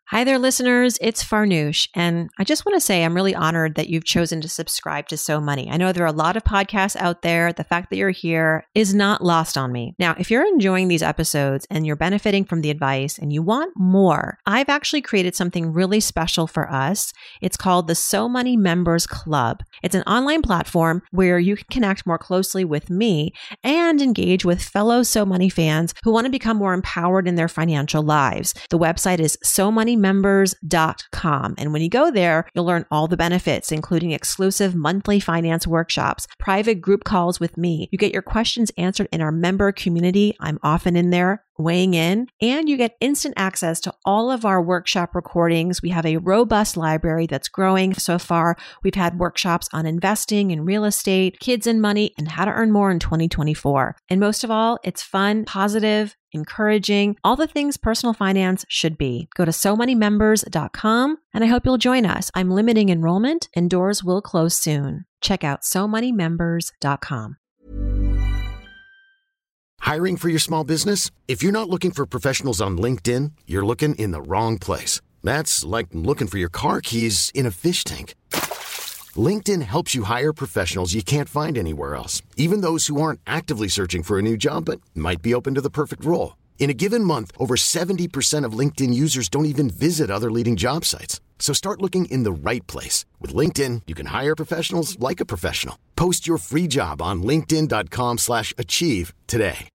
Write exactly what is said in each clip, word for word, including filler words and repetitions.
Hi there, listeners. It's Farnoosh, and I just want to say I'm really honored that you've chosen to subscribe to So Money. I know there are a lot of podcasts out there. The fact that you're here is not lost on me. Now, if you're enjoying these episodes and you're benefiting from the advice and you want more, I've actually created something really special for us. It's called the So Money Members Club. It's an online platform where you can connect more closely with me and engage with fellow So Money fans who want to become more empowered in their financial lives. The website is so money members dot com. And when you go there, you'll learn all the benefits, including exclusive monthly finance workshops, private group calls with me. You get your questions answered in our member community. I'm often in there weighing in, and you get instant access to all of our workshop recordings. We have a robust library that's growing. So far, we've had workshops on investing in real estate, kids and money, and how to earn more in twenty twenty-four. And most of all, it's fun, positive, encouraging, all the things personal finance should be. Go to so money members dot com, and I hope you'll join us. I'm limiting enrollment, and doors will close soon. Check out so money members dot com. Hiring for your small business? If you're not looking for professionals on LinkedIn, you're looking in the wrong place. That's like looking for your car keys in a fish tank. LinkedIn helps you hire professionals you can't find anywhere else, even those who aren't actively searching for a new job but might be open to the perfect role. In a given month, over seventy percent of LinkedIn users don't even visit other leading job sites. So start looking in the right place. With LinkedIn, you can hire professionals like a professional. Post your free job on linkedin dot com slash achieve today.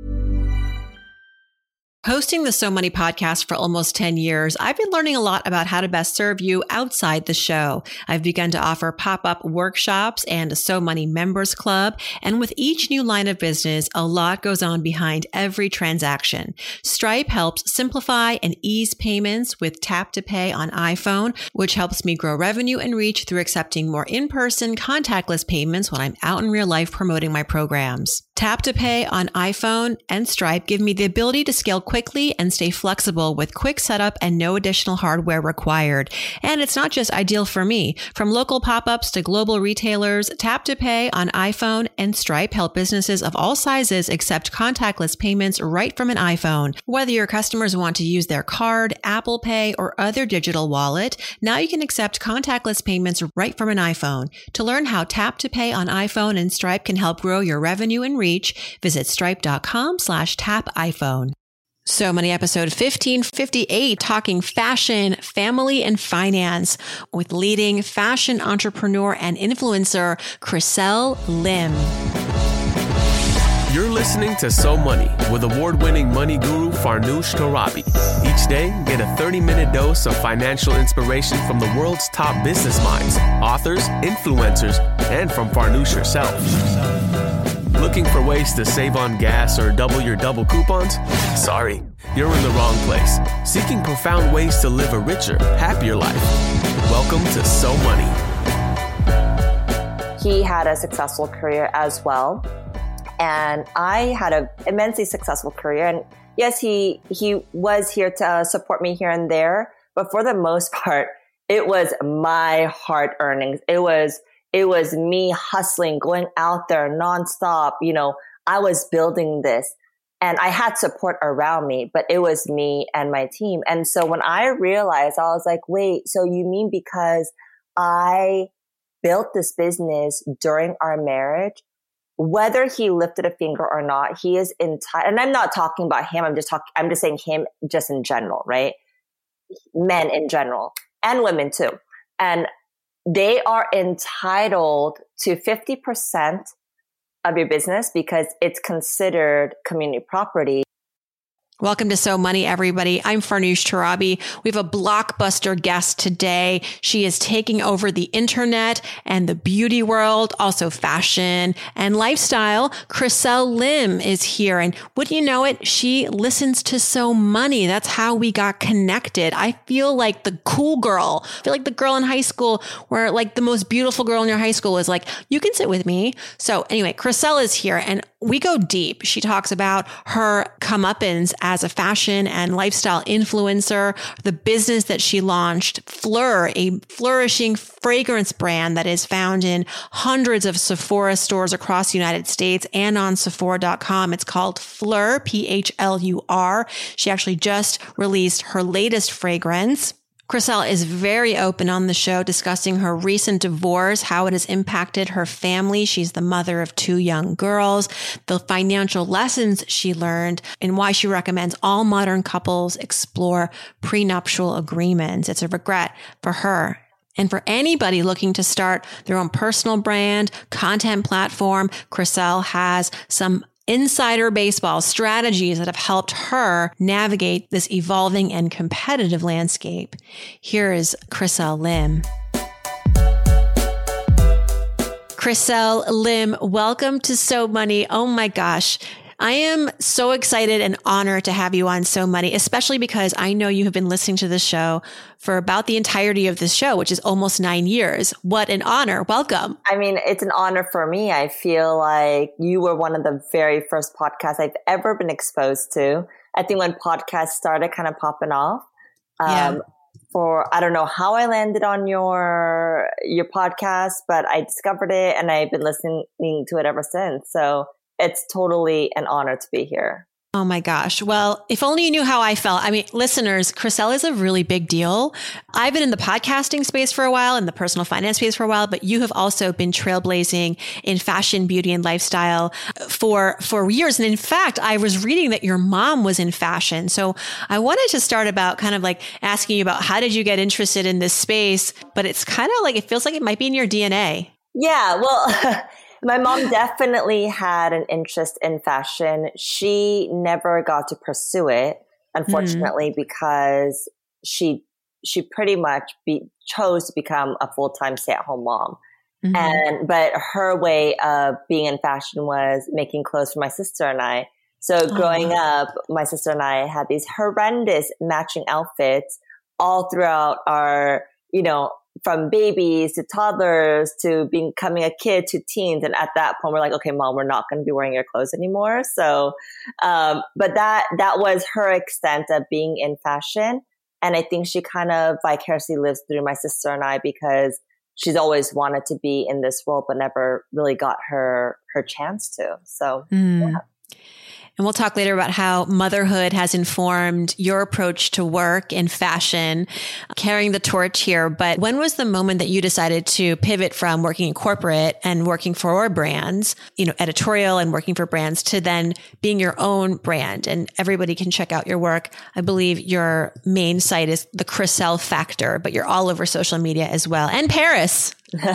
Hosting the So Money podcast for almost ten years, I've been learning a lot about how to best serve you outside the show. I've begun to offer pop-up workshops and a So Money Members Club. And with each new line of business, a lot goes on behind every transaction. Stripe helps simplify and ease payments with Tap to Pay on iPhone, which helps me grow revenue and reach through accepting more in-person contactless payments when I'm out in real life promoting my programs. Tap to Pay on iPhone and Stripe give me the ability to scale quickly and stay flexible with quick setup and no additional hardware required. And it's not just ideal for me. From local pop-ups to global retailers, Tap to Pay on iPhone and Stripe help businesses of all sizes accept contactless payments right from an iPhone. Whether your customers want to use their card, Apple Pay, or other digital wallet, now you can accept contactless payments right from an iPhone. To learn how Tap to Pay on iPhone and Stripe can help grow your revenue and reach, visit stripe dot com slash tap iPhone. So Money episode fifteen fifty-eight, talking fashion, family, and finance with leading fashion entrepreneur and influencer, Chriselle Lim. You're listening to So Money with award-winning money guru Farnoosh Torabi. Each day, get a thirty-minute dose of financial inspiration from the world's top business minds, authors, influencers, and from Farnoosh herself. Looking for ways to save on gas or double your double coupons? Sorry, you're in the wrong place. Seeking profound ways to live a richer, happier life. Welcome to So Money. He had a successful career as well. And I had an immensely successful career. And yes, he he was here to uh, support me here and there. But for the most part, it was my hard earnings. It was It was me hustling, going out there nonstop. You know, I was building this and I had support around me, but it was me and my team. And so when I realized, I was like, wait, so you mean because I built this business during our marriage, whether he lifted a finger or not, he is entitled. And I'm not talking about him. I'm just talking, I'm just saying him just in general, right? Men in general and women too. And they are entitled to fifty percent of your business because it's considered community property. Welcome to So Money, everybody. I'm Farnoosh Torabi. We have a blockbuster guest today. She is taking over the internet and the beauty world, also fashion and lifestyle. Chriselle Lim is here. And wouldn't you know it, she listens to So Money. That's how we got connected. I feel like the cool girl. I feel like the girl in high school where like the most beautiful girl in your high school is like, you can sit with me. So anyway, Chriselle is here and we go deep. She talks about her comeuppance as a fashion and lifestyle influencer, the business that she launched, Fleur, a flourishing fragrance brand that is found in hundreds of Sephora stores across the United States and on Sephora dot com. It's called Fleur, P H L U R. She actually just released her latest fragrance. Chriselle is very open on the show, discussing her recent divorce, how it has impacted her family. She's the mother of two young girls, the financial lessons she learned, and why she recommends all modern couples explore prenuptial agreements. It's a regret for her. And for anybody looking to start their own personal brand, content platform, Chriselle has some insider baseball strategies that have helped her navigate this evolving and competitive landscape. Here is Chriselle Lim. Chriselle Lim, welcome to So Money. Oh my gosh. I am so excited and honored to have you on So Money, especially because I know you have been listening to this show for about the entirety of this show, which is almost nine years. What an honor. Welcome. I mean, it's an honor for me. I feel like you were one of the very first podcasts I've ever been exposed to. I think when podcasts started kind of popping off, um, yeah. for, I don't know how I landed on your, your podcast, but I discovered it and I've been listening to it ever since. So it's totally an honor to be here. Oh my gosh. Well, if only you knew how I felt. I mean, listeners, Chriselle is a really big deal. I've been in the podcasting space for a while, in the personal finance space for a while, but you have also been trailblazing in fashion, beauty, and lifestyle for, for years. And in fact, I was reading that your mom was in fashion. So I wanted to start about kind of like asking you about how did you get interested in this space? But it's kind of like, it feels like it might be in your D N A. Yeah, well, my mom definitely had an interest in fashion. She never got to pursue it, unfortunately, mm. because she she pretty much be, chose to become a full-time stay-at-home mom. Mm-hmm. And but her way of being in fashion was making clothes for my sister and I. So growing oh. up, my sister and I had these horrendous matching outfits all throughout our, you know, from babies to toddlers to becoming a kid to teens. And at that point, we're like, okay, mom, we're not going to be wearing your clothes anymore. So, um, but that, that was her extent of being in fashion. And I think she kind of vicariously lives through my sister and I because she's always wanted to be in this world, but never really got her, her chance to. So, mm. yeah. And we'll talk later about how motherhood has informed your approach to work and fashion, carrying the torch here. But when was the moment that you decided to pivot from working in corporate and working for brands, you know, editorial and working for brands, to then being your own brand? And everybody can check out your work. I believe your main site is the Chriselle Factor, but you're all over social media as well. And Paris.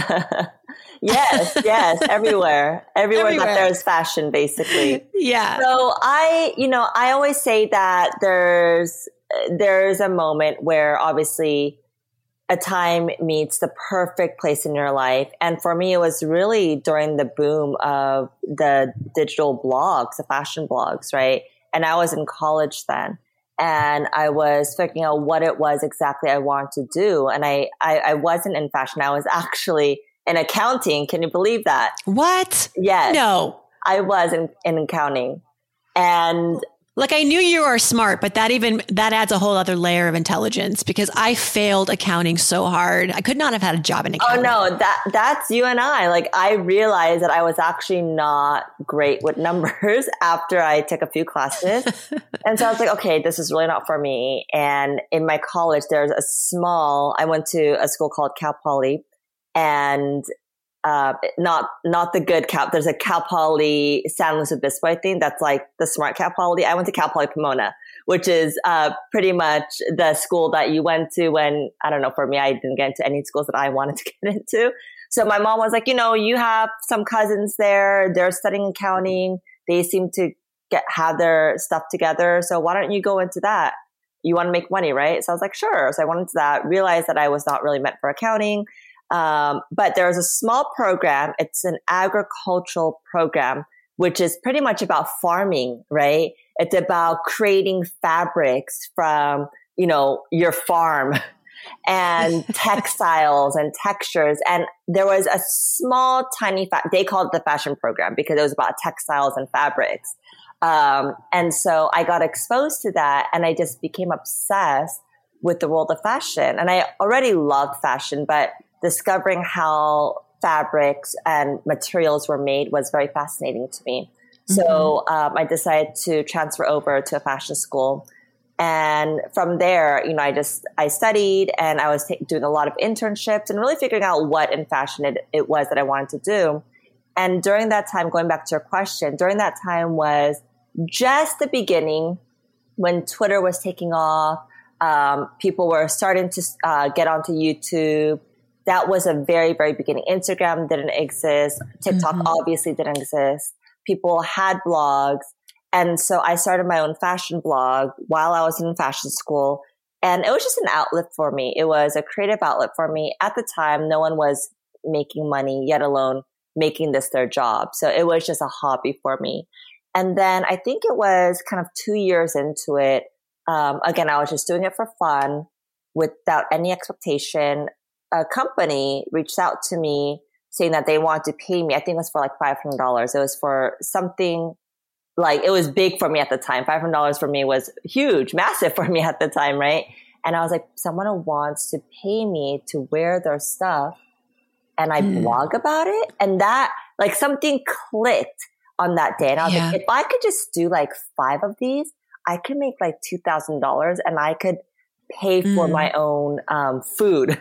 Yes, yes, everywhere. Everywhere, everywhere that there's fashion, basically. Yeah. So I, you know, I always say that there's, there's a moment where obviously a time meets the perfect place in your life. And for me, it was really during the boom of the digital blogs, the fashion blogs, right? And I was in college then. And I was figuring out what it was exactly I wanted to do. And I, I, I wasn't in fashion. I was actually in accounting. Can you believe that? What? Yes. No. I was in, in accounting. And like, I knew you were smart, but that even, that adds a whole other layer of intelligence because I failed accounting so hard. I could not have had a job in accounting. Oh no, that, that's you and I. Like, I realized that I was actually not great with numbers after I took a few classes. And so I was like, okay, this is really not for me. And in my college, there's a small, I went to a school called Cal Poly. And uh, not not the good Cal. There's a Cal Poly San Luis Obispo, I think. That's like the smart Cal Poly. I went to Cal Poly Pomona, which is uh, pretty much the school that you went to when, I don't know, for me, I didn't get into any schools that I wanted to get into. So my mom was like, you know, you have some cousins there. They're studying accounting. They seem to get have their stuff together. So why don't you go into that? You want to make money, right? So I was like, sure. So I went into that, realized that I was not really meant for accounting. Um, but there's a small program. It's an agricultural program, which is pretty much about farming, right? It's about creating fabrics from, you know, your farm and textiles and textures. And there was a small, tiny, fa- they called it the fashion program because it was about textiles and fabrics. Um, and so I got exposed to that and I just became obsessed with the world of fashion. And I already loved fashion, but discovering how fabrics and materials were made was very fascinating to me. Mm-hmm. So um, I decided to transfer over to a fashion school. And from there, you know, I just, I studied and I was t- doing a lot of internships and really figuring out what in fashion it, it was that I wanted to do. And during that time, going back to your question, during that time was just the beginning when Twitter was taking off. Um, people were starting to uh, get onto YouTube. That was a very, very beginning. Instagram didn't exist. TikTok mm-hmm. obviously didn't exist. People had blogs. And so I started my own fashion blog while I was in fashion school. And it was just an outlet for me. It was a creative outlet for me. At the time, no one was making money, yet alone making this their job. So it was just a hobby for me. And then I think it was kind of two years into it. Um, again, I was just doing it for fun without any expectation. A company reached out to me saying that they wanted to pay me. I think it was for like five hundred dollars. It was for something like, it was big for me at the time. five hundred dollars for me was huge, massive for me at the time, right? And I was like, someone who wants to pay me to wear their stuff and I mm. blog about it. And that, like, something clicked on that day. And I was yeah. like, if I could just do like five of these, I could make like two thousand dollars and I could pay for mm. my own um, food.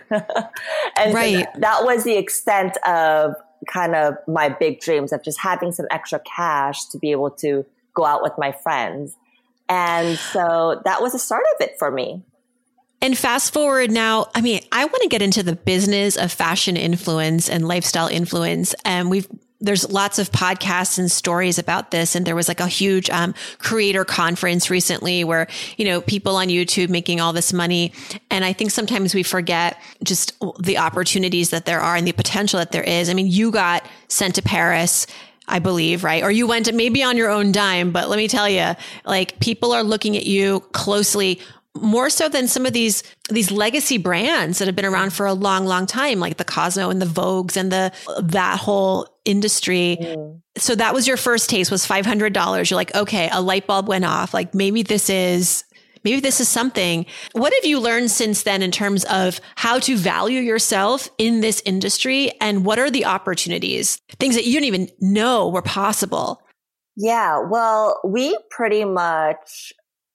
And right. so that, that was the extent of kind of my big dreams of just having some extra cash to be able to go out with my friends. And so that was the start of it for me. And fast forward now, I mean, I want to get into the business of fashion influence and lifestyle influence. And we've, there's lots of podcasts and stories about this. And there was like a huge um, creator conference recently where, you know, people on YouTube making all this money. And I think sometimes we forget just the opportunities that there are and the potential that there is. I mean, you got sent to Paris, I believe, right? Or you went maybe on your own dime, but let me tell you, like, people are looking at you closely, more so than some of these, these legacy brands that have been around for a long, long time, like the Cosmo and the Vogues and the, that whole industry. Mm. So that was your first taste, was five hundred dollars. You're like, okay, a light bulb went off. Like, maybe this is, maybe this is something. What have you learned since then in terms of how to value yourself in this industry? And what are the opportunities, things that you didn't even know were possible? Yeah, well, we pretty much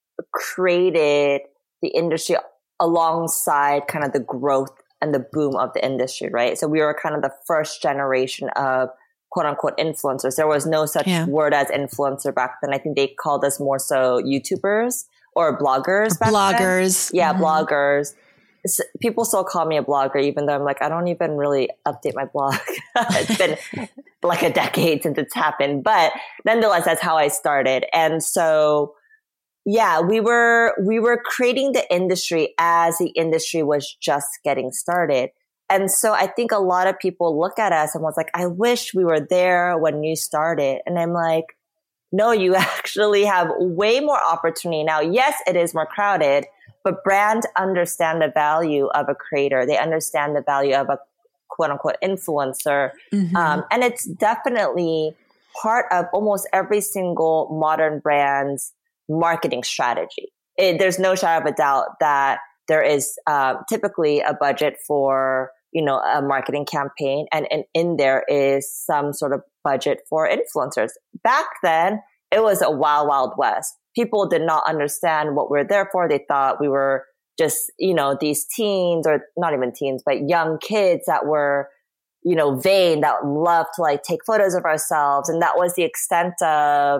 created the industry alongside kind of the growth and the boom of the industry, right? So we were kind of the first generation of quote unquote influencers. There was no such yeah. word as influencer back then. I think they called us more so YouTubers or bloggers. Back bloggers. Then. Yeah, mm-hmm. bloggers. It's, people still call me a blogger, even though I'm like, I don't even really update my blog. It's been like a decade since it's happened. But nonetheless, that's how I started. And so yeah, we were, we were creating the industry as the industry was just getting started. And so I think a lot of people look at us and was like, I wish we were there when you started. And I'm like, no, you actually have way more opportunity now. Yes, it is more crowded, but brands understand the value of a creator. They understand the value of a quote unquote influencer. Mm-hmm. Um, and it's definitely part of almost every single modern brand's marketing strategy. It, there's no shadow of a doubt that there is uh, typically a budget for, you know, a marketing campaign, and, and in there is some sort of budget for influencers. Back then, it was a wild, wild west. People did not understand what we were there for. They thought we were just, you know, these teens, or not even teens, but young kids that were, you know, vain, that loved to like take photos of ourselves. And that was the extent of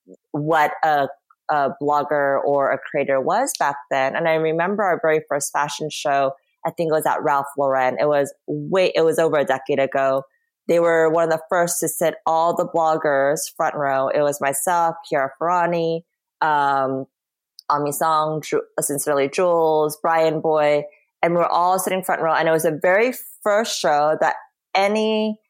what a a blogger or a creator was back then. And I remember our very first fashion show, I think it was at Ralph Lauren. It was way, it was over a decade ago. They were one of the first to sit all the bloggers front row. It was myself, Chiara Ferragni, um, Ami Song, Ju- Sincerely Jules, Brian Boy, and we were all sitting front row. And it was the very first show that any,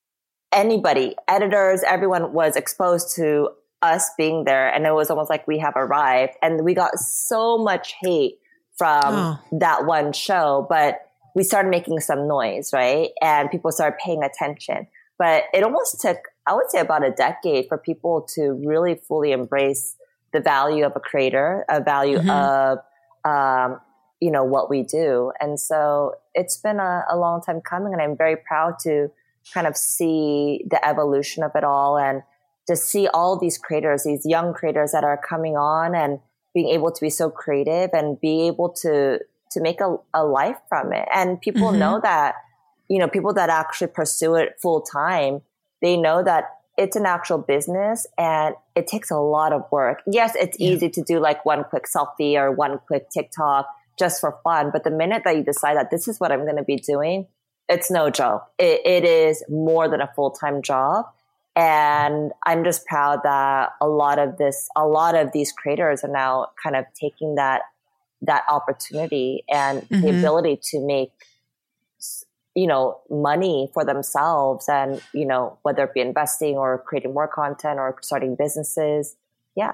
anybody, editors, everyone was exposed to us being there. And it was almost like we have arrived, and we got so much hate from oh. that one show, but we started making some noise, right? And people started paying attention, but it almost took I would say about a decade for people to really fully embrace the value of a creator, a value mm-hmm. of, um, you know, what we do. And so it's been a, a long time coming, and I'm very proud to kind of see the evolution of it all, and to see all these creators, these young creators that are coming on and being able to be so creative and be able to, to make a, a life from it. And people mm-hmm. know that, you know, people that actually pursue it full time, they know that it's an actual business and it takes a lot of work. Yes, it's yeah. easy to do like one quick selfie or one quick TikTok just for fun. But the minute that you decide that this is what I'm going to be doing, it's no joke. It, it is more than a full-time job. And I'm just proud that a lot of this, a lot of these creators are now kind of taking that, that opportunity and mm-hmm. the ability to make, you know, money for themselves, and, you know, whether it be investing or creating more content or starting businesses. Yeah.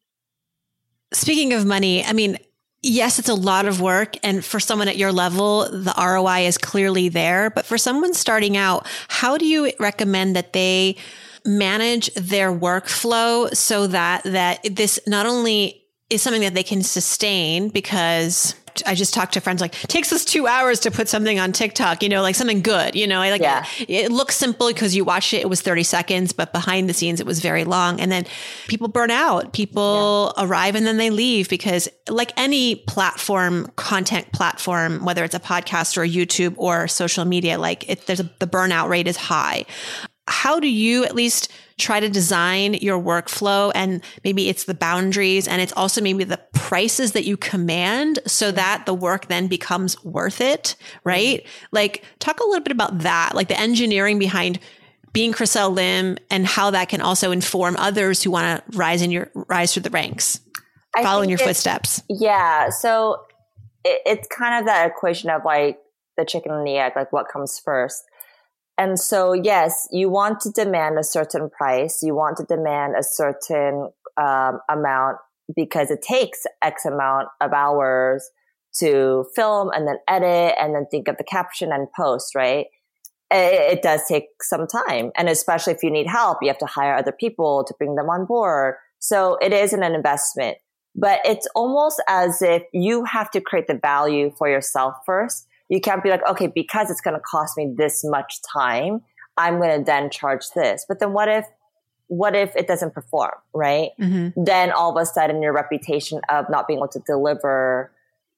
Speaking of money, I mean, yes, it's a lot of work. And for someone at your level, the R O I is clearly there. But for someone starting out, how do you recommend that they manage their workflow so that, that this not only is something that they can sustain? Because I just talked to friends like, it takes us two hours to put something on TikTok, you know, like something good, you know, I like yeah. it, it looks simple because you watch it, it was thirty seconds, but behind the scenes, it was very long. And then people burn out, people yeah. arrive and then they leave, because like any platform, content platform, whether it's a podcast or a YouTube or social media, like it, there's a, the burnout rate is high. How do you at least try to design your workflow? And maybe it's the boundaries, and it's also maybe the prices that you command so that the work then becomes worth it, right? Like, talk a little bit about that, like the engineering behind being Chriselle Lim and how that can also inform others who want to rise in your rise through the ranks, I follow in your footsteps. Yeah. So it, it's kind of that equation of like the chicken and the egg, like what comes first. And so, yes, you want to demand a certain price. You want to demand a certain um, amount because it takes X amount of hours to film and then edit and then think of the caption and post, right? It, it does take some time. And especially if you need help, you have to hire other people to bring them on board. So it is an investment. But it's almost as if you have to create the value for yourself first. You can't be like, okay, because it's going to cost me this much time, I'm going to then charge this. But then what if, what if it doesn't perform, right? Mm-hmm. Then all of a sudden your reputation of not being able to deliver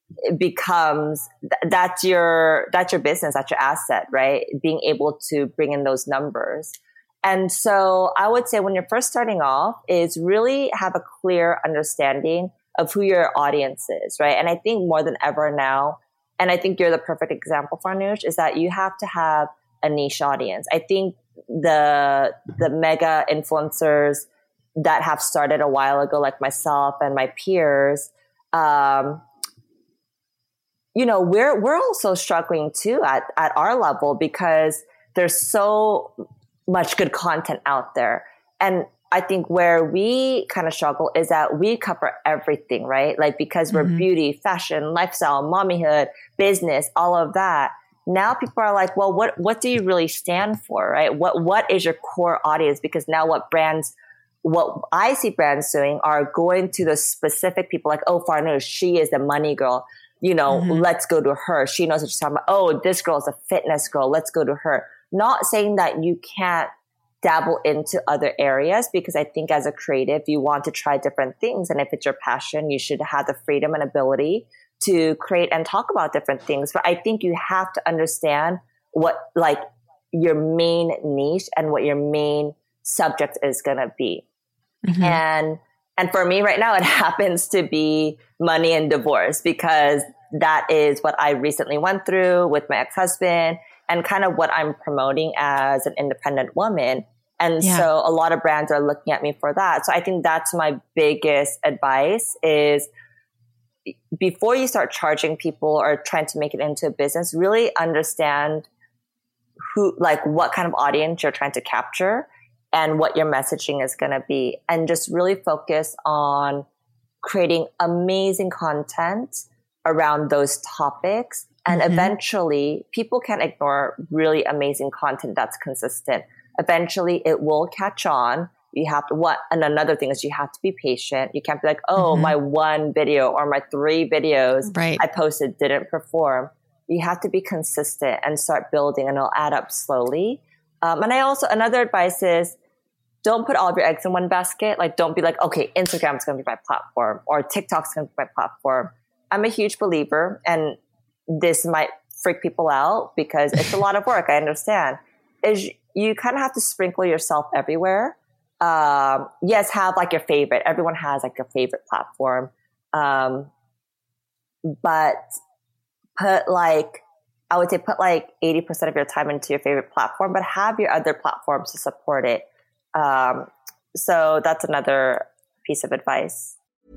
becomes, that's your, that's your business, that's your asset, right? Being able to bring in those numbers. And so I would say when you're first starting off is really have a clear understanding of who your audience is, right? And I think more than ever now, and I think you're the perfect example, Farnoosh, is that you have to have a niche audience. I think the the mega influencers that have started a while ago, like myself and my peers, um, you know, we're we're also struggling too at, at our level because there's so much good content out there. And I think where we kind of struggle is that we cover everything, right? Like because we're mm-hmm. beauty, fashion, lifestyle, mommyhood, business, all of that. Now people are like, well, what, what do you really stand for, right? What, what is your core audience? Because now what brands, what I see brands doing are going to the specific people like, oh, Farnoosh, she is the money girl. You know, mm-hmm. let's go to her. She knows what she's talking about. Oh, this girl is a fitness girl. Let's go to her. Not saying that you can't dabble into other areas, because I think as a creative, you want to try different things. And if it's your passion, you should have the freedom and ability to create and talk about different things. But I think you have to understand what like your main niche and what your main subject is going to be. Mm-hmm. And, and for me right now, it happens to be money and divorce, because that is what I recently went through with my ex-husband and kind of what I'm promoting as an independent woman. And yeah. so a lot of brands are looking at me for that. So I think that's my biggest advice is before you start charging people or trying to make it into a business, really understand who, like what kind of audience you're trying to capture and what your messaging is going to be. And just really focus on creating amazing content around those topics. And mm-hmm. eventually people can ignore really amazing content that's consistent. Eventually it will catch on. You have to, what, and another thing is you have to be patient. You can't be like, oh, mm-hmm. my one video or my three videos right. I posted didn't perform. You have to be consistent and start building, and it'll add up slowly. Um, and I also, another advice is don't put all of your eggs in one basket. Like, don't be like, okay, Instagram is going to be my platform or TikTok's going to be my platform. I'm a huge believer, and this might freak people out because it's a lot of work. I understand. Is you kind of have to sprinkle yourself everywhere. Um, yes, have like your favorite. Everyone has like a favorite platform. Um, but put like, I would say put like eighty percent of your time into your favorite platform, but have your other platforms to support it. Um, so that's another piece of advice.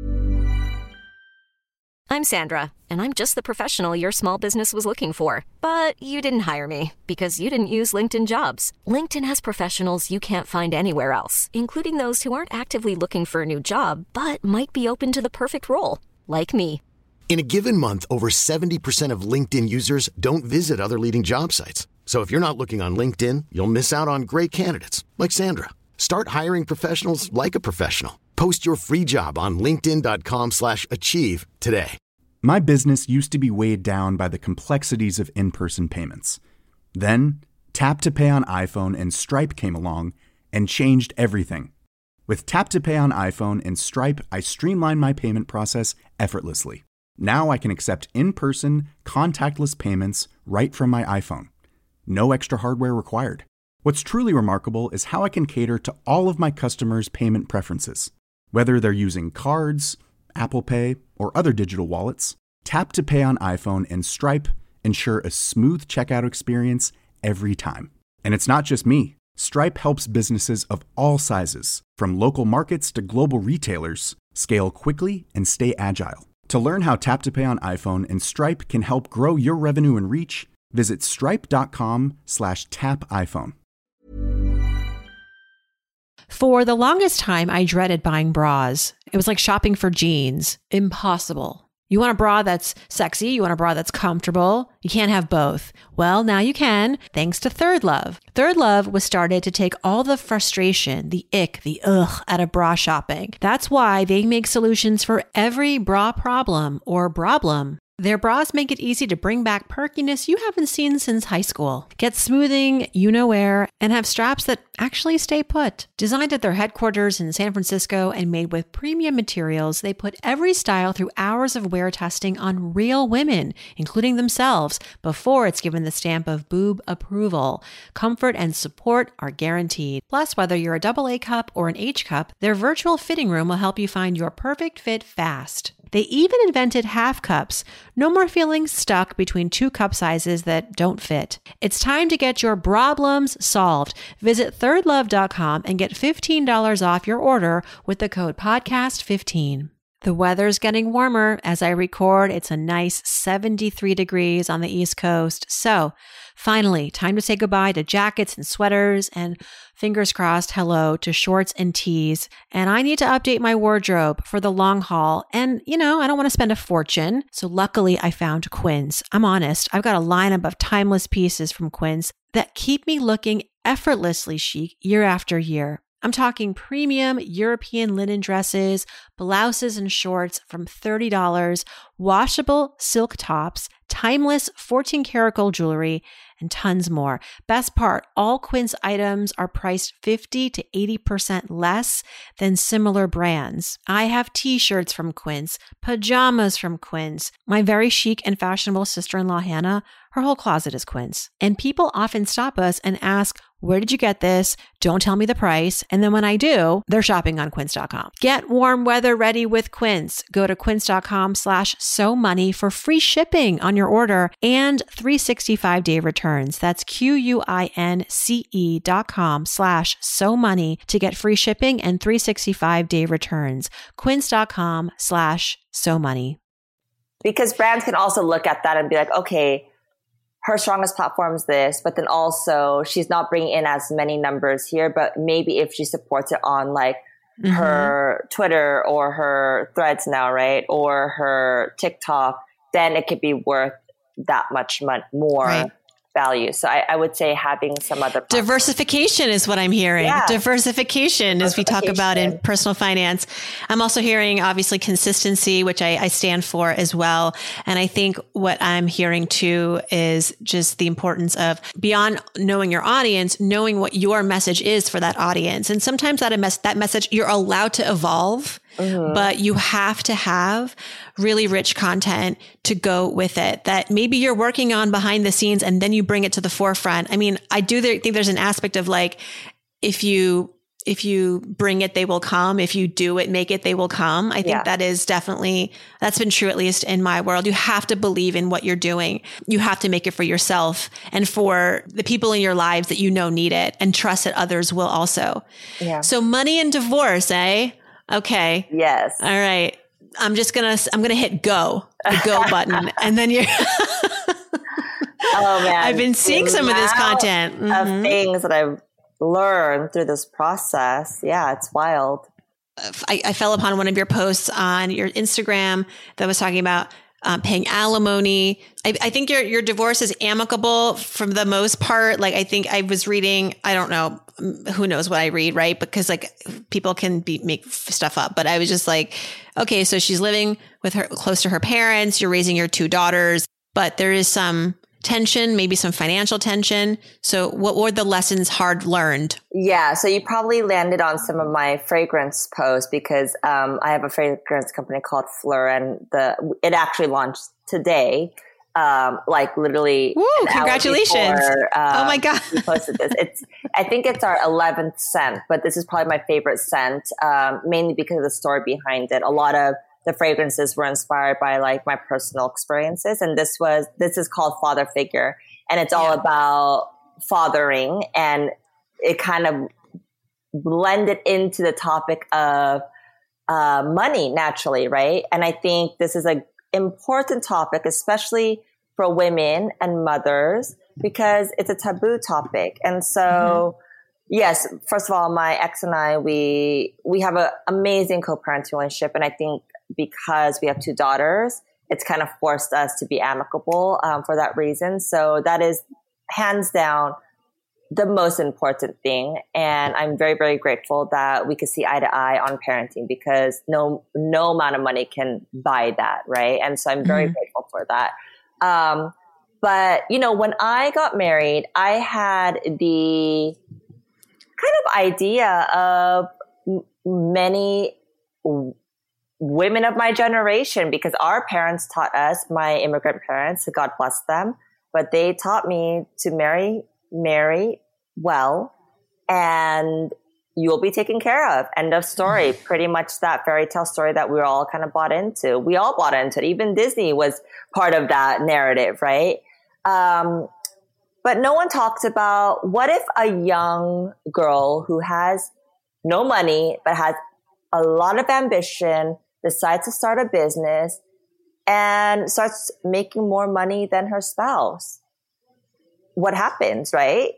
I'm Sandra, and I'm just the professional your small business was looking for. But you didn't hire me because you didn't use LinkedIn Jobs. LinkedIn has professionals you can't find anywhere else, including those who aren't actively looking for a new job, but might be open to the perfect role, like me. In a given month, over seventy percent of LinkedIn users don't visit other leading job sites. So if you're not looking on LinkedIn, you'll miss out on great candidates like Sandra. Start hiring professionals like a professional. Post your free job on linkedin.com slash achieve today. My business used to be weighed down by the complexities of in-person payments. Then, Tap to Pay on iPhone and Stripe came along and changed everything. With Tap to Pay on iPhone and Stripe, I streamlined my payment process effortlessly. Now I can accept in-person, contactless payments right from my iPhone. No extra hardware required. What's truly remarkable is how I can cater to all of my customers' payment preferences. Whether they're using cards, Apple Pay, or other digital wallets, Tap to Pay on iPhone and Stripe ensure a smooth checkout experience every time. And it's not just me. Stripe helps businesses of all sizes, from local markets to global retailers, scale quickly and stay agile. To learn how Tap to Pay on iPhone and Stripe can help grow your revenue and reach, visit stripe.com slash tap iPhone. For the longest time, I dreaded buying bras. It was like shopping for jeans. Impossible. You want a bra that's sexy. You want a bra that's comfortable. You can't have both. Well, now you can, thanks to Third Love. Third Love was started to take all the frustration, the ick, the ugh out of bra shopping. That's why they make solutions for every bra problem or problem. Their bras make it easy to bring back perkiness you haven't seen since high school. Get smoothing, you-know-where, and have straps that actually stay put. Designed at their headquarters in San Francisco and made with premium materials, they put every style through hours of wear testing on real women, including themselves, before it's given the stamp of boob approval. Comfort and support are guaranteed. Plus, whether you're a double A cup or an H cup, their virtual fitting room will help you find your perfect fit fast. They even invented half cups. No more feeling stuck between two cup sizes that don't fit. It's time to get your problems solved. Visit third love dot com and get fifteen dollars off your order with the code podcast fifteen. The weather's getting warmer. As I record, it's a nice seventy-three degrees on the East Coast. So finally, time to say goodbye to jackets and sweaters and fingers crossed, hello to shorts and tees. And I need to update my wardrobe for the long haul. And, you know, I don't want to spend a fortune. So luckily I found Quince. I'm honest. I've got a lineup of timeless pieces from Quince that keep me looking effortlessly chic year after year. I'm talking premium European linen dresses, blouses and shorts from thirty dollars, washable silk tops, timeless fourteen karat gold jewelry, and tons more. Best part, all Quince items are priced fifty to eighty percent less than similar brands. I have t-shirts from Quince, pajamas from Quince. My very chic and fashionable sister-in-law, Hannah, her whole closet is Quince. And people often stop us and ask, where did you get this? Don't tell me the price. And then when I do, they're shopping on quince dot com. Get warm weather ready with Quince. Go to quince.com slash so money for free shipping on your order and three hundred sixty-five day returns. That's Q-U-I-N-C-E dot com slash so money to get free shipping and three hundred sixty-five day returns. Quince.com slash so money. Because brands can also look at that and be like, okay, her strongest platform is this, but then also she's not bringing in as many numbers here, but maybe if she supports it on like mm-hmm. her Twitter or her Threads now, right? Or her TikTok, then it could be worth that much more. Right. value. So I, I would say having some other platform. Diversification is what I'm hearing. Yeah. Diversification, as we talk about in personal finance. I'm also hearing obviously consistency, which I, I stand for as well. And I think what I'm hearing too is just the importance of beyond knowing your audience, knowing what your message is for that audience. And sometimes that, mes- that message, you're allowed to evolve. Mm-hmm. But you have to have really rich content to go with it that maybe you're working on behind the scenes and then you bring it to the forefront. I mean, I do think there's an aspect of like, if you, if you bring it, they will come. If you do it, make it, they will come. I think yeah. that is definitely, that's been true, at least in my world. You have to believe in what you're doing. You have to make it for yourself and for the people in your lives that you know need it, and trust that others will also. Yeah. So money and divorce, eh? Okay. Yes. All right. I'm just going to, I'm going to hit go, the go button. And then you're, oh man. I've been seeing some of this content. Mm-hmm. Of things that I've learned through this process. Yeah. It's wild. I, I fell upon one of your posts on your Instagram that was talking about Um, paying alimony. I, I think your your divorce is amicable for the most part. Like, I think I was reading, I don't know, who knows what I read, right? Because like people can be make stuff up. But I was just like, okay, so she's living with her close to her parents. You're raising your two daughters, but there is some tension, maybe some financial tension. So what were the lessons hard learned? Yeah. So you probably landed on some of my fragrance posts because um, I have a fragrance company called Fleur, and the it actually launched today. Um, like literally. Woo, congratulations. Before, um, oh my God. we posted this. It's, I think it's our eleventh scent, but this is probably my favorite scent, um, mainly because of the story behind it. A lot of the fragrances were inspired by like my personal experiences. And this was, this is called Father Figure. And it's all yeah. about fathering, and it kind of blended into the topic of uh, money naturally, right? And I think this is a important topic, especially for women and mothers, because it's a taboo topic. And so, mm-hmm. yes, first of all, my ex and I, we we have an amazing co-parenting relationship. And I think because we have two daughters, it's kind of forced us to be amicable um, for that reason. So that is hands down the most important thing. And I'm very, very grateful that we could see eye to eye on parenting, because no, no amount of money can buy that. Right. And so I'm very mm-hmm. grateful for that. Um, but you know, when I got married, I had the kind of idea of m- many w- women of my generation, because our parents taught us, my immigrant parents, God bless them, but they taught me to marry, marry well, and you'll be taken care of. End of story. Pretty much that fairy tale story that we were all kind of bought into. We all bought into it. Even Disney was part of that narrative, right? Um, but no one talks about, what if a young girl who has no money, but has a lot of ambition, decides to start a business and starts making more money than her spouse? What happens, right?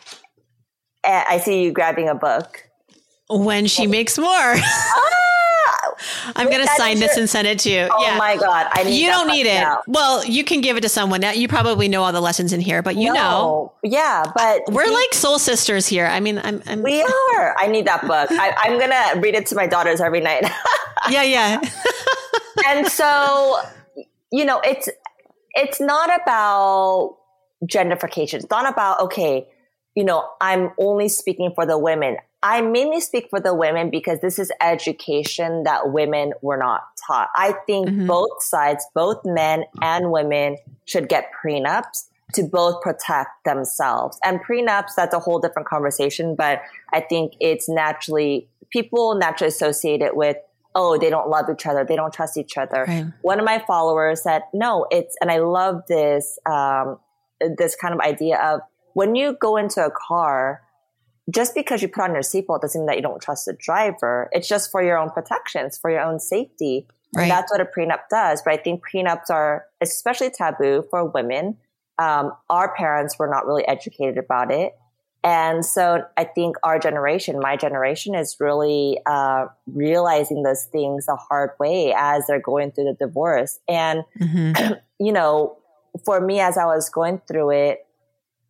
And I see you grabbing a book. When she makes more. Ah, I'm going to sign this and send it to you. Oh yeah. my God. I need you that don't need it. Now. Well, you can give it to someone. Now, you probably know all the lessons in here, but you no. know. Yeah, but. We're we, like soul sisters here. I mean, I'm. I'm we are. I need that book. I, I'm going to read it to my daughters every night. yeah, yeah. And so, you know, it's it's not about gentrification. It's not about, okay, you know, I'm only speaking for the women. I mainly speak for the women because this is education that women were not taught. I think mm-hmm. both sides, both men and women, should get prenups to both protect themselves. And prenups, that's a whole different conversation, but I think it's naturally, people naturally associate it with, oh, they don't love each other, they don't trust each other. Right. One of my followers said, no, it's, and I love this, um, this kind of idea of, when you go into a car, just because you put on your seatbelt doesn't mean that you don't trust the driver. It's just for your own protections, for your own safety. Right. And that's what a prenup does. But I think prenups are especially taboo for women. Um, our parents were not really educated about it. And so I think our generation, my generation, is really uh, realizing those things the hard way as they're going through the divorce. And, mm-hmm. you know, for me, as I was going through it,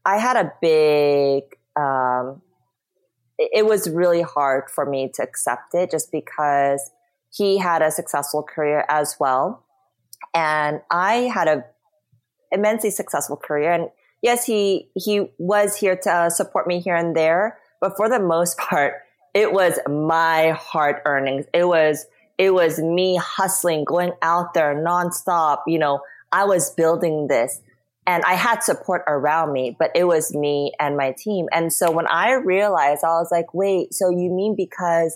I had a big, um, it, it was really hard for me to accept it just because he had a successful career as well. And I had a immensely successful career. And yes, he, he was here to uh, support me here and there. But for the most part, it was my hard earnings. It was, it was me hustling, going out there nonstop. You know, I was building this and I had support around me, but it was me and my team. And so when I realized, I was like, wait, so you mean because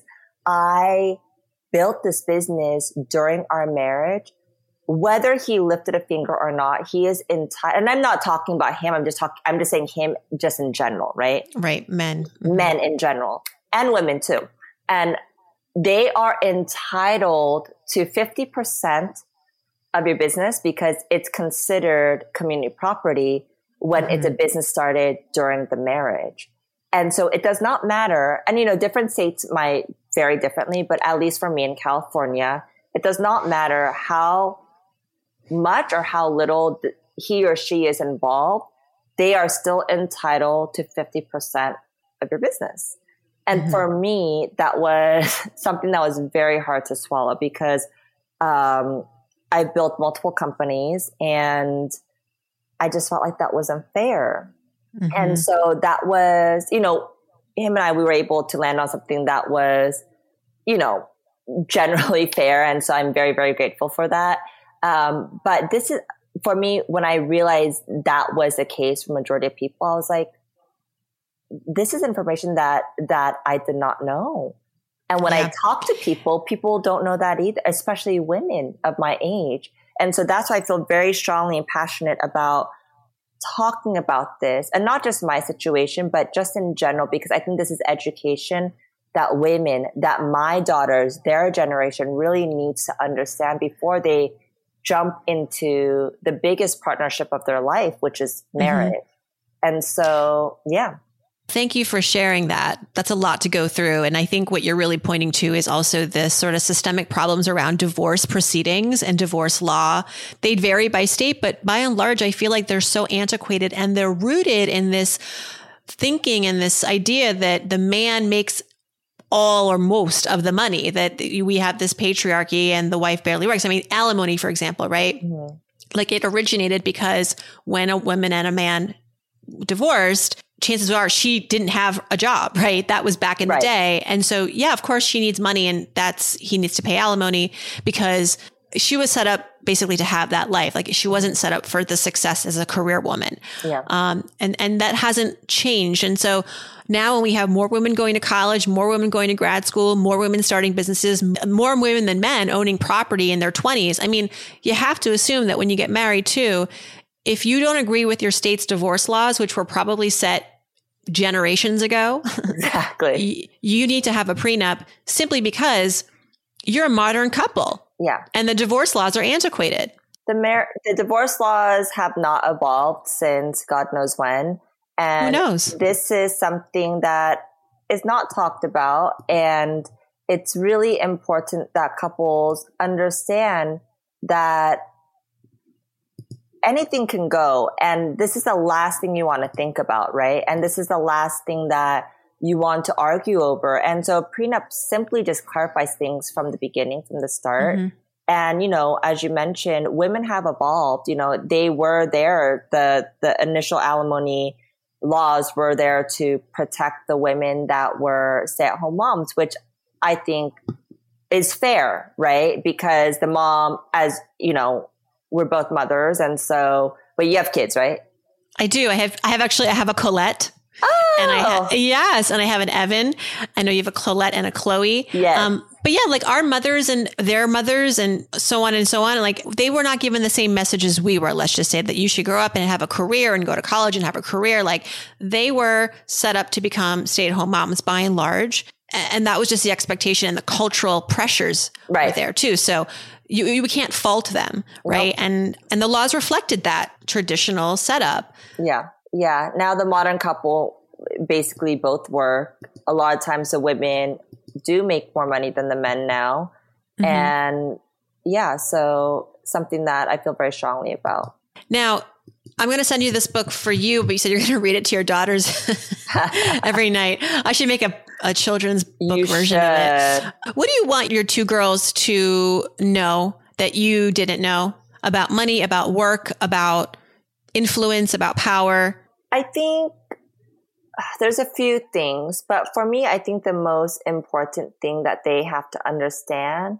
I built this business during our marriage, whether he lifted a finger or not, he is entitled. And I'm not talking about him. I'm just talking, I'm just saying him just in general, right? Right. Men. Men in general and women too. And they are entitled to fifty percent of your business because it's considered community property when mm-hmm. it's a business started during the marriage. And so it does not matter. And, you know, different states might vary differently, but at least for me in California, it does not matter how much or how little he or she is involved. They are still entitled to fifty percent of your business. And mm-hmm. for me, that was something that was very hard to swallow because um, I built multiple companies and I just felt like that was unfair. Mm-hmm. And so that was, you know, him and I, we were able to land on something that was, you know, generally fair. And so I'm very, very grateful for that. Um, but this is, for me, when I realized that was the case for majority of people, I was like, this is information that, that I did not know. And when yeah. I talk to people, people don't know that either, especially women of my age. And so that's why I feel very strongly and passionate about talking about this, and not just my situation, but just in general, because I think this is education that women, that my daughters, their generation really needs to understand before they jump into the biggest partnership of their life, which is marriage. Mm-hmm. And so, yeah. Thank you for sharing that. That's a lot to go through. And I think what you're really pointing to is also this sort of systemic problems around divorce proceedings and divorce law. They vary by state, but by and large, I feel like they're so antiquated and they're rooted in this thinking and this idea that the man makes all or most of the money, that we have this patriarchy and the wife barely works. I mean, alimony, for example, right? Mm-hmm. Like it originated because when a woman and a man divorced, chances are she didn't have a job, right? That was back in right. the day. And so, yeah, of course she needs money and that's, he needs to pay alimony because she was set up basically to have that life. Like she wasn't set up for the success as a career woman. Yeah. Um, and, and that hasn't changed. And so now when we have more women going to college, more women going to grad school, more women starting businesses, more women than men owning property in their twenties. I mean, you have to assume that when you get married too, if you don't agree with your state's divorce laws, which were probably set generations ago, exactly, you need to have a prenup simply because you're a modern couple. Yeah. And the divorce laws are antiquated. The mar- the divorce laws have not evolved since God knows when. And who knows? This is something that is not talked about. And it's really important that couples understand that anything can go. And this is the last thing you want to think about, right? And this is the last thing that you want to argue over. And so a prenup simply just clarifies things from the beginning, from the start. Mm-hmm. And, you know, as you mentioned, women have evolved. You know, they were there. The, the initial alimony laws were there to protect the women that were stay-at-home moms, which I think is fair, right? Because the mom, as you know, we're both mothers. And so, but you have kids, right? I do. I have, I have actually, I have a Colette. Oh, and I ha- yes. And I have an Evan. I know you have a Colette and a Chloe. Yeah. Um, but yeah, like our mothers and their mothers and so on and so on. Like they were not given the same message as we were. Let's just say that you should grow up and have a career and go to college and have a career. Like they were set up to become stay-at-home moms by and large. And that was just the expectation and the cultural pressures right. were there too. So you, you can't fault them. Right. Nope. And, and the laws reflected that traditional setup. Yeah. Yeah. Now the modern couple basically both work. A lot of times the women do make more money than the men now. Mm-hmm. And yeah, so something that I feel very strongly about. Now, I'm going to send you this book for you, but you said you're going to read it to your daughters every night. I should make a, a children's book you version should. of it. What do you want your two girls to know that you didn't know about money, about work, about influence, about power? I think there's a few things, but for me, I think the most important thing that they have to understand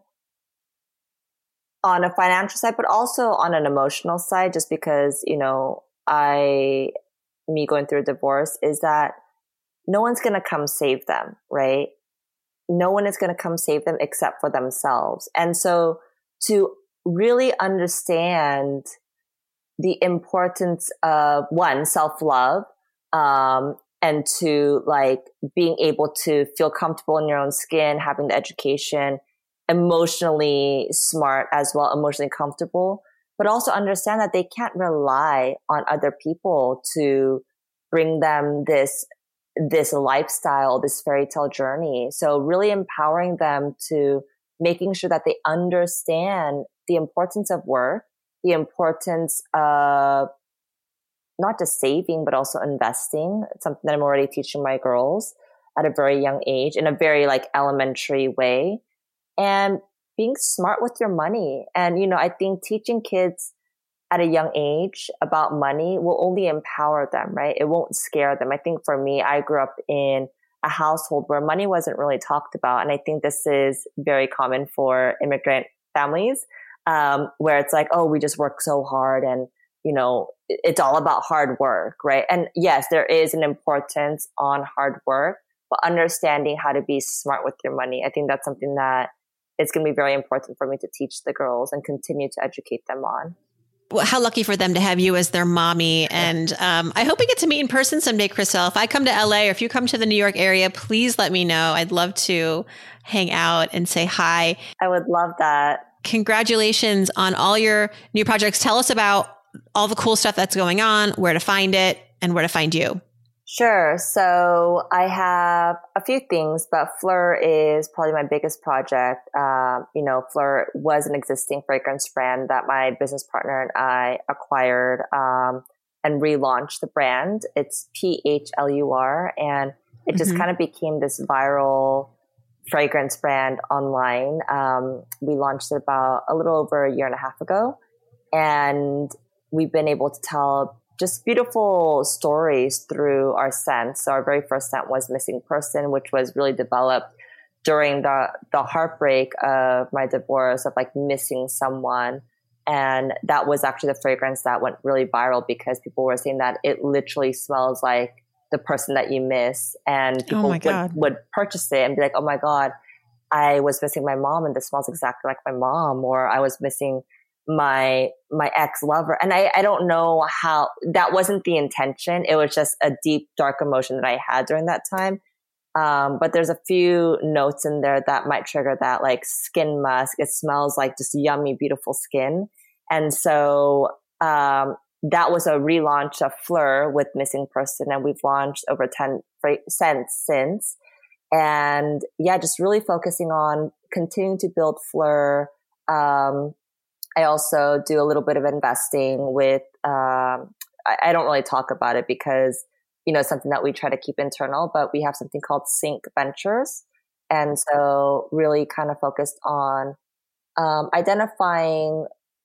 on a financial side, but also on an emotional side, just because, you know, I, me going through a divorce, is that no one's going to come save them, right? No one is going to come save them except for themselves. And so to really understand the importance of, one, self-love, um, and to like being able to feel comfortable in your own skin, having the education, emotionally smart as well, emotionally comfortable, but also understand that they can't rely on other people to bring them this, this lifestyle, this fairy tale journey. So really empowering them to making sure that they understand the importance of work, the importance of not just saving, but also investing. It's something that I'm already teaching my girls at a very young age in a very like elementary way. And being smart with your money. And, you know, I think teaching kids at a young age about money will only empower them, right? It won't scare them. I think for me, I grew up in a household where money wasn't really talked about. And I think this is very common for immigrant families, um, where it's like, oh, we just work so hard and, you know, it's all about hard work, right? And yes, there is an importance on hard work, but understanding how to be smart with your money. I think that's something that it's going to be very important for me to teach the girls and continue to educate them on. Well, how lucky for them to have you as their mommy. And um, I hope we get to meet in person someday, Chriselle. If I come to L A or if you come to the New York area, please let me know. I'd love to hang out and say hi. I would love that. Congratulations on all your new projects. Tell us about all the cool stuff that's going on, where to find it, and where to find you. Sure. So I have a few things, but Fleur is probably my biggest project. Um, you know, Fleur was an existing fragrance brand that my business partner and I acquired um, and relaunched the brand. It's P H L U R, and it just mm-hmm. kind of became this viral fragrance brand online. Um, we launched it about a little over a year and a half ago, and we've been able to tell just beautiful stories through our scents. So our very first scent was Missing Person, which was really developed during the, the heartbreak of my divorce, of like missing someone. And that was actually the fragrance that went really viral because people were saying that it literally smells like the person that you miss. And people oh would, would purchase it and be like, oh my God, I was missing my mom and this smells exactly like my mom. Or I was missing my, my ex-lover. And I, I don't know how, that wasn't the intention. It was just a deep, dark emotion that I had during that time. Um, but there's a few notes in there that might trigger that, like skin musk. It smells like just yummy, beautiful skin. And so, um, that was a relaunch of Fleur with Missing Person. And we've launched over ten scents since. And yeah, just really focusing on continuing to build Fleur. Um, I also do a little bit of investing with, um, I, I don't really talk about it because, you know, it's something that we try to keep internal, but we have something called Sync Ventures. And so really kind of focused on, um, identifying,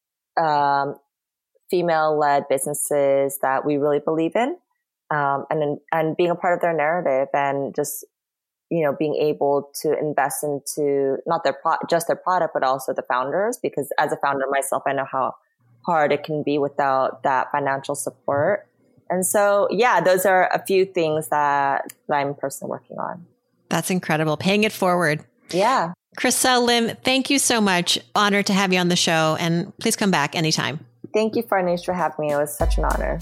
um, female-led businesses that we really believe in, um, and, and being a part of their narrative and just, you know, being able to invest into not their pro- just their product, but also the founders, because as a founder myself, I know how hard it can be without that financial support. And so, yeah, those are a few things that, that I'm personally working on. That's incredible. Paying it forward. Yeah. Chriselle Lim, thank you so much. Honored to have you on the show, and please come back anytime. Thank you, Farnoosh, for having me. It was such an honor.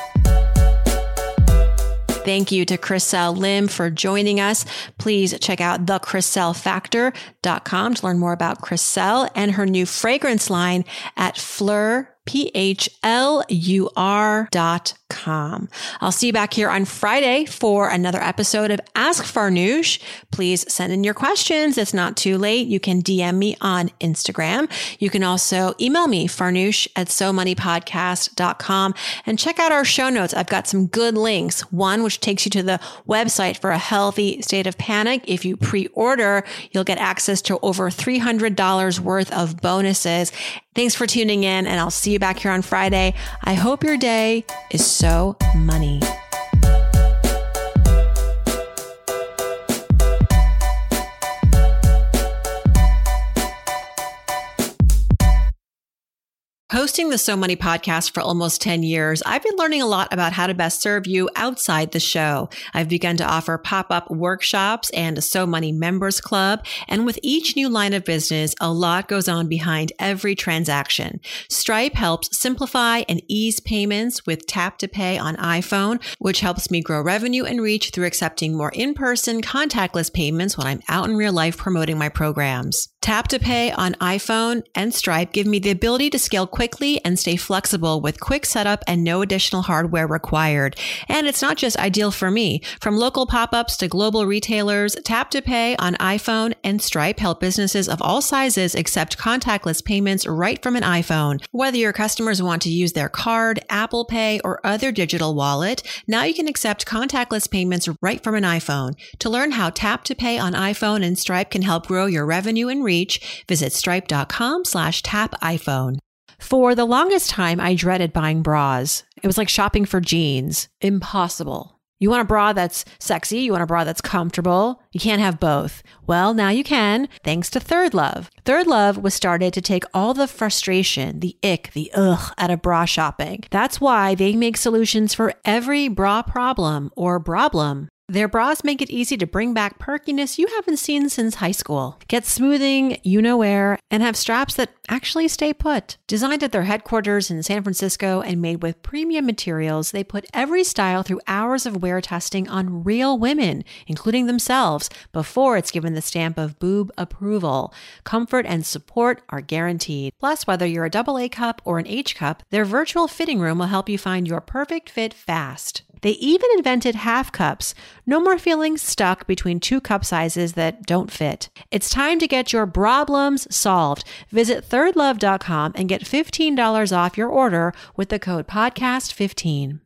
Thank you to Chriselle Lim for joining us. Please check out the chriselle factor dot com to learn more about Chriselle and her new fragrance line at fleur P H L U R dot com. I'll see you back here on Friday for another episode of Ask Farnoosh. Please send in your questions. It's not too late. You can D M me on Instagram. You can also email me, farnoosh at so money podcast dot com, and check out our show notes. I've got some good links. One, which takes you to the website for A Healthy State of Panic. If you pre-order, you'll get access to over three hundred dollars worth of bonuses. Thanks for tuning in, and I'll see you back here on Friday. I hope your day is so money. Hosting the So Money podcast for almost ten years, I've been learning a lot about how to best serve you outside the show. I've begun to offer pop-up workshops and a So Money members club. And with each new line of business, a lot goes on behind every transaction. Stripe helps simplify and ease payments with Tap to Pay on iPhone, which helps me grow revenue and reach through accepting more in-person contactless payments when I'm out in real life promoting my programs. Tap to Pay on iPhone and Stripe give me the ability to scale quickly and stay flexible with quick setup and no additional hardware required. And it's not just ideal for me. From local pop-ups to global retailers, Tap to Pay on iPhone and Stripe help businesses of all sizes accept contactless payments right from an iPhone. Whether your customers want to use their card, Apple Pay, or other digital wallet, now you can accept contactless payments right from an iPhone. To learn how Tap to Pay on iPhone and Stripe can help grow your revenue and reach, visit stripe.com slash tap iPhone. For the longest time, I dreaded buying bras. It was like shopping for jeans. Impossible. You want a bra that's sexy. You want a bra that's comfortable. You can't have both. Well, now you can, thanks to Third Love. Third Love was started to take all the frustration, the ick, the ugh out of bra shopping. That's why they make solutions for every bra problem or problem. Their bras make it easy to bring back perkiness you haven't seen since high school. Get smoothing, you-know-where, and have straps that actually stay put. Designed at their headquarters in San Francisco and made with premium materials, they put every style through hours of wear testing on real women, including themselves, before it's given the stamp of boob approval. Comfort and support are guaranteed. Plus, whether you're a double A cup or an H cup, their virtual fitting room will help you find your perfect fit fast. They even invented half cups. No more feeling stuck between two cup sizes that don't fit. It's time to get your problems solved. Visit third love dot com and get fifteen dollars off your order with the code podcast fifteen.